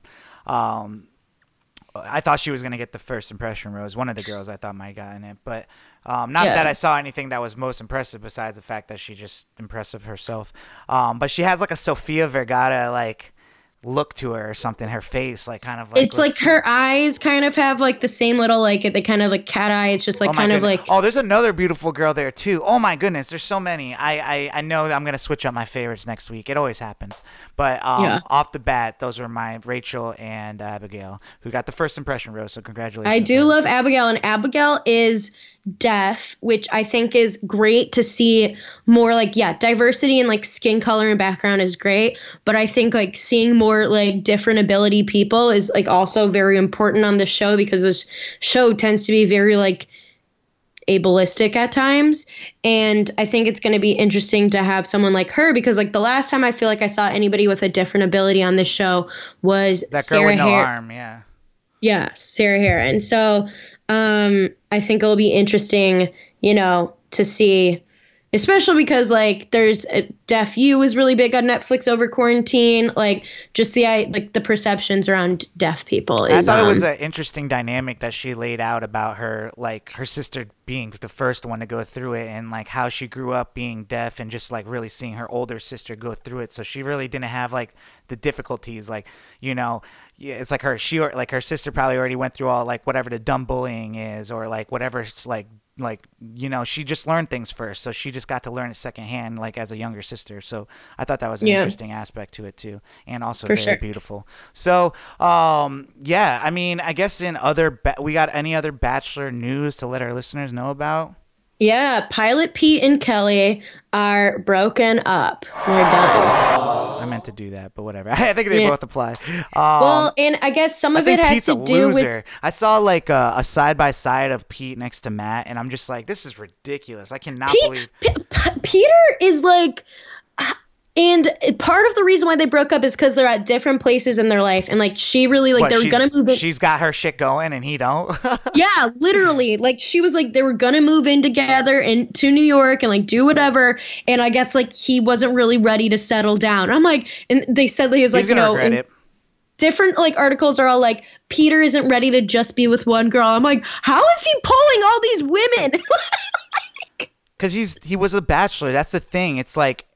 I thought she was gonna get the first impression rose. One of the girls I thought might have gotten it, but not that I saw anything that was most impressive besides the fact that she just impressive herself. But she has like a Sofia Vergara look to her or something. Her face, like kind of like it's like her eyes kind of have like the same little like they kind of like cat eye. It's just like kind of like. Oh, there's another beautiful girl there too. Oh my goodness, there's so many. I know I'm gonna switch up my favorites next week. It always happens. But off the bat, those are my Rachel and Abigail, who got the first impression rose. So congratulations. I do love Abigail, and Abigail is deaf, which I think is great to see more like, diversity and like skin color and background is great. But I think like seeing more like different ability people is like also very important on the show, because this show tends to be very like ableistic at times. And I think it's going to be interesting to have someone like her, because like the last time I feel like I saw anybody with a different ability on this show was that girl Sarah with no Hare. arm. Yeah, Sarah Hare. And so I think it'll be interesting, to see, especially because like there's Deaf U was really big on Netflix over quarantine. Like just the perceptions around deaf people. I thought it was an interesting dynamic that she laid out about her, like her sister being the first one to go through it, and like how she grew up being deaf and just like really seeing her older sister go through it. So she really didn't have like the difficulties, like, it's like her sister probably already went through all like whatever the dumb bullying is, or like whatever's like she just learned things first, so she just got to learn it secondhand, like as a younger sister. So I thought that was an interesting aspect to it too, and also very beautiful. So I mean, I guess in we got any other Bachelor news to let our listeners know about? Yeah, Pilot Pete and Kelly are broken up. They're done. I meant to do that, but whatever. I think they both apply. Well, and I guess some of it has Pete's to do with. I saw like a side by side of Pete next to Matt, and I'm just like, this is ridiculous. I cannot believe. Peter is like. And part of the reason why they broke up is because they're at different places in their life. And, like, she really, like, they were going to move in. She's got her shit going and he don't? Yeah, literally. Like, she was like, they were going to move in together and to New York and, like, do whatever. And I guess, like, he wasn't really ready to settle down. I'm like, and they said that he was like, regret it. Different, like, articles are all like, Peter isn't ready to just be with one girl. I'm like, how is he pulling all these women? Because he was a bachelor. That's the thing. It's like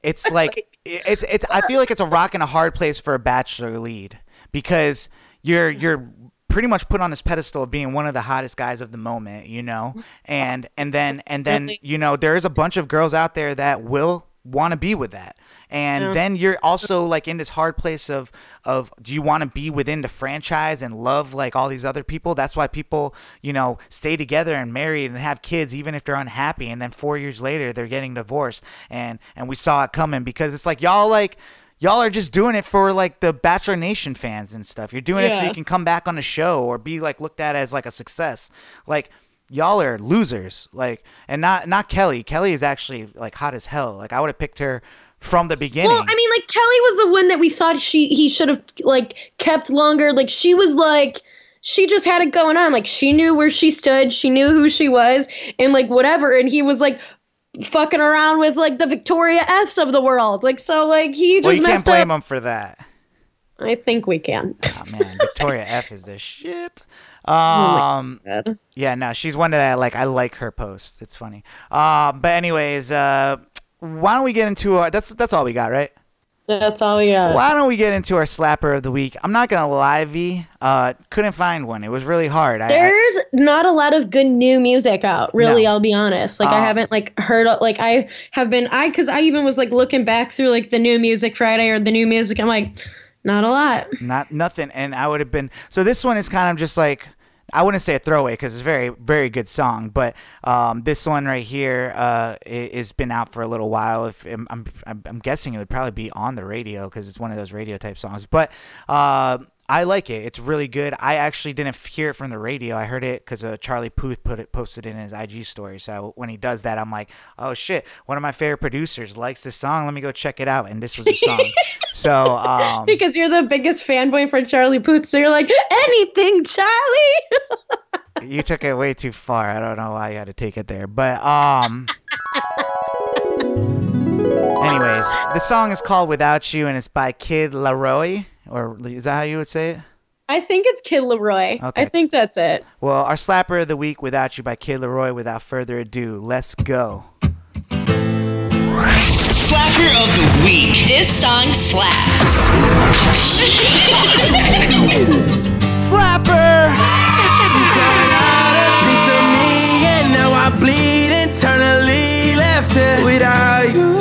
I feel like it's a rock and a hard place for a bachelor lead, because you're pretty much put on this pedestal of being one of the hottest guys of the moment, and then there is a bunch of girls out there that will want to be with that. And then you're also like in this hard place of do you want to be within the franchise and love like all these other people? That's why people, stay together and married and have kids even if they're unhappy, and then 4 years later they're getting divorced. And we saw it coming, because it's like y'all are just doing it for like the Bachelor Nation fans and stuff. You're doing it so you can come back on the show or be like looked at as like a success. Like, y'all are losers. Like, and not Kelly. Kelly is actually like hot as hell. Like, I would have picked her from the beginning. Well, I mean, like, Kelly was the one that we thought he should have like kept longer. Like, she was like, she just had it going on. Like, she knew where she stood, she knew who she was, and like whatever. And he was like fucking around with like the Victoria F's of the world. Like, so like he just messed up. You can't blame him for that. I think we can. Oh man, Victoria F is the shit. Oh my God. Yeah, no, she's one that I like her post. It's funny. But anyways, why don't we get into our that's all we got, right? That's all we got. Why don't we get into our slapper of the week? I'm not gonna lie, V. Couldn't find one. It was really hard. There's not a lot of good new music out, really. No. I'll be honest. Like, I haven't like heard like because I even was like looking back through like the new music Friday or the new music. I'm like, not a lot. Nothing. And I would have been. So this one is kind of just like, I wouldn't say a throwaway because it's a very, very good song. But this one right here has been out for a little while. I'm guessing it would probably be on the radio because it's one of those radio type songs. But I like it. It's really good. I actually didn't hear it from the radio. I heard it because Charlie Puth posted it in his IG story. So when he does that, I'm like, oh shit, one of my favorite producers likes this song. Let me go check it out. And this was the song. So because you're the biggest fanboy for Charlie Puth, so you're like, anything, Charlie. You took it way too far. I don't know why you had to take it there, but anyways, the song is called "Without You" and it's by Kid Laroi. Or is that how you would say it? I think it's Kid Laroi. Okay. I think that's it. Well, our slapper of the week, "Without You" by Kid Laroi. Without further ado, let's go. Slapper of the week. This song slaps. Slapper! You cut out a piece of me and now I bleed internally. Left here without you,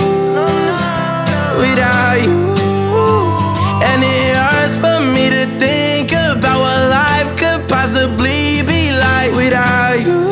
without you. And it hurts for me to think about what life could possibly be like without you,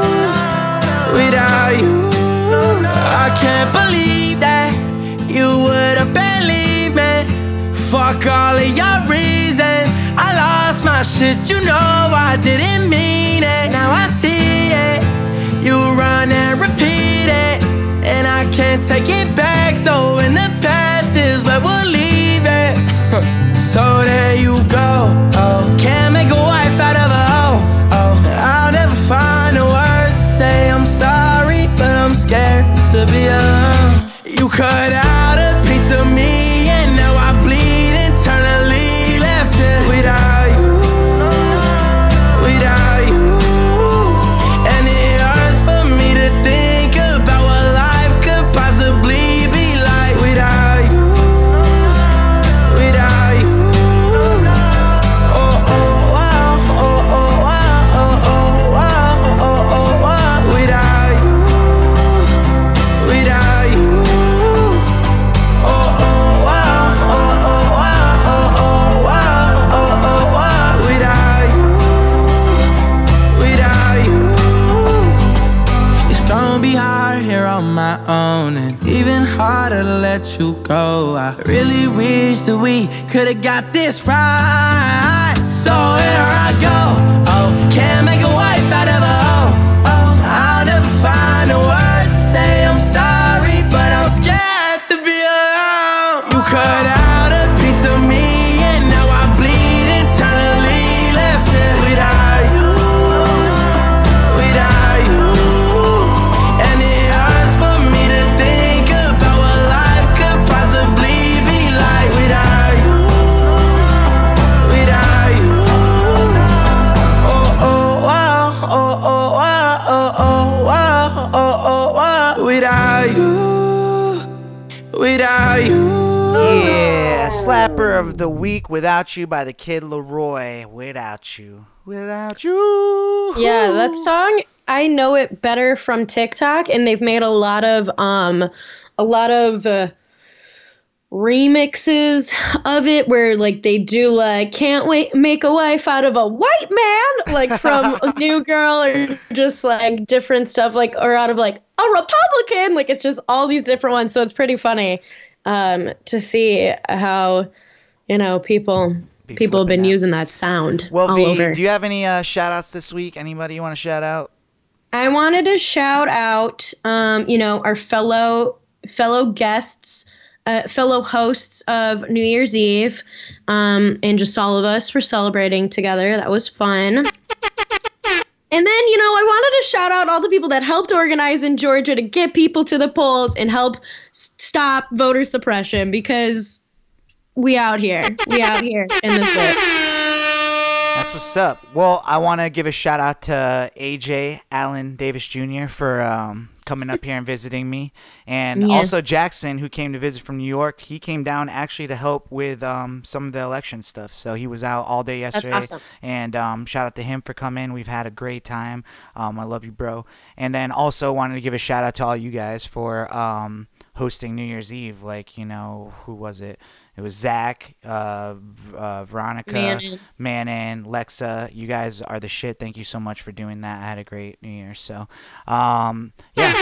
without you. I can't believe that you would have believed me. Fuck all of your reasons. I lost my shit, you know I didn't mean it. Now I see it. You run and repeat it, and I can't take it back. So in the past is where we'll leave it. So there you go. Oh, can't make a wife out of a hoe. Oh, I'll never find the words to say I'm sorry, but I'm scared to be alone. You cut out a piece of me and now I bleed internally. Left here without you, without you. And it hurts for me to think about what life could possibly be like without you, without you. Oh, oh, wow, oh, oh, wow, oh, oh, wow, oh, oh, wow. Without you, without you. Oh, oh, wow, oh, oh, wow, oh, oh, wow, oh, oh, wow. Without you, without you. It's gonna be hard here on my own, and even harder to let you go. I really wish that we could've got this right. So here I go. Oh, can't make a wife out of a hoe. Oh, I'll never find the words to say I'm sorry, but I'm scared to be alone. You cut out a piece of me and now I bleed internally. Left here without you, without you. And it hurts for me to think about what life could possibly be like without you, without you. Oh, oh, wow, oh, oh, wow, oh, oh, wow, oh, oh, wow. Without you, without you. Yeah, Slapper of the Week, Without You by the Kid Leroy. Without you, without you. Yeah, that song, I know it better from TikTok, and they've made a lot of remixes of it where like they do like can't wait make a wife out of a white man, like from New Girl, or just like different stuff, like, or out of like a Republican, like it's just all these different ones. So it's pretty funny to see how, you know, people have been using that sound Well, all V, over. do you have any shout outs this week? Anybody you want to shout out? I wanted to shout out, you know, our fellow guests, fellow hosts of New Year's Eve, and just all of us were celebrating together. That was fun. And then, you know, I wanted to shout out all the people that helped organize in Georgia to get people to the polls and help stop voter suppression, because we out here in this bit. That's what's up. Well, I want to give a shout out to AJ Allen Davis Jr. for coming up here and visiting me, and Yes. also Jackson, who came to visit from New York. He came down actually to help with some of the election stuff. So he was out all day yesterday. That's awesome. And shout out to him for coming. We've had a great time. I love you, bro. And then also wanted to give a shout out to all you guys for hosting New Year's Eve. Like, you know, who was it? It was Zach, Veronica, Manon, Lexa. You guys are the shit. Thank you so much for doing that. I had a great New Year. So, yeah.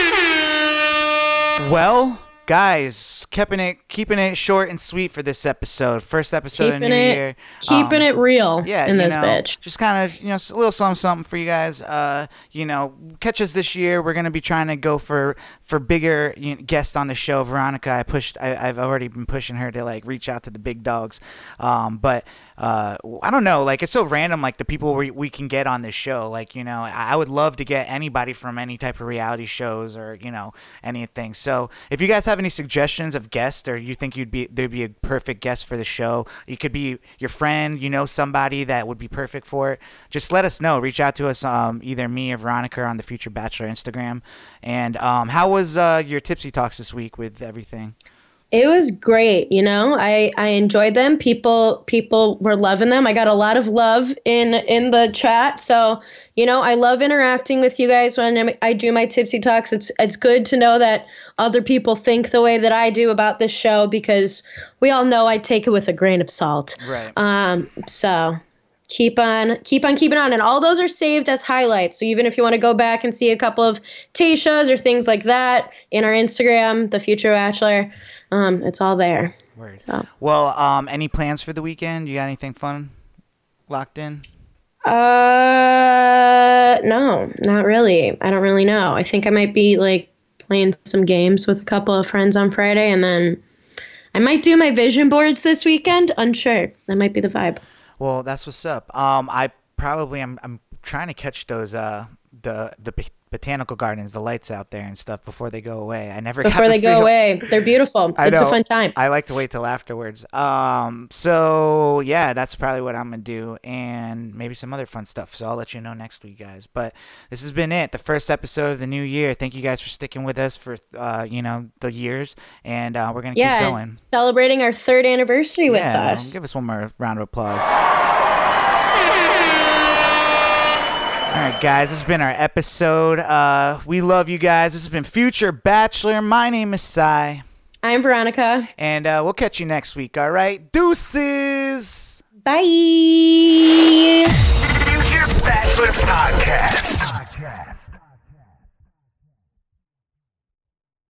Well, guys, keeping it short and sweet for this episode. First episode of New Year. Keeping it real in this bitch. Just kind of, you know, a little something for you guys. You know, catch us this year. We're going to be trying to go for bigger guests on the show. Veronica, I've already been pushing her to like reach out to the big dogs. But I don't know, like it's so random, like the people we can get on this show. Like, you know, I would love to get anybody from any type of reality shows or, you know, anything. So if you guys have have any suggestions of guests, or you think there'd be a perfect guest for the show? It could be your friend, somebody that would be perfect for it. Just let us know. Reach out to us, either me or Veronica on the Future Bachelor Instagram. And how was your Tipsy Talks this week with everything? It was great. I enjoyed them. People were loving them. I got a lot of love in the chat. So, I love interacting with you guys when I do my Tipsy Talks. It's good to know that other people think the way that I do about this show, because we all know I take it with a grain of salt. Right. So keep on keeping on. And all those are saved as highlights. So even if you want to go back and see a couple of Tayshia's or things like that in our Instagram, The Future Bachelor, it's all there. Word. So. Well, any plans for the weekend? You got anything fun locked in? No, not really. I don't really know. I think I might be playing some games with a couple of friends on Friday, and then I might do my vision boards this weekend. Unsure. That might be the vibe. Well, that's what's up. I'm trying to catch those the botanical gardens, the lights out there and stuff before they go away. Before they go away. They're beautiful. It's a fun time. I like to wait till afterwards. So yeah, that's probably what I'm gonna do, and maybe some other fun stuff. So I'll let you know next week, guys. But this has been it, the first episode of the new year. Thank you guys for sticking with us for the years, and we're gonna keep going. Celebrating our 3rd anniversary with us. Give us one more round of applause. All right, guys, this has been our episode. We love you guys. This has been Future Bachelor. My name is Sai. I'm Veronica. And we'll catch you next week, all right? Deuces! Bye! Future Bachelor Podcast.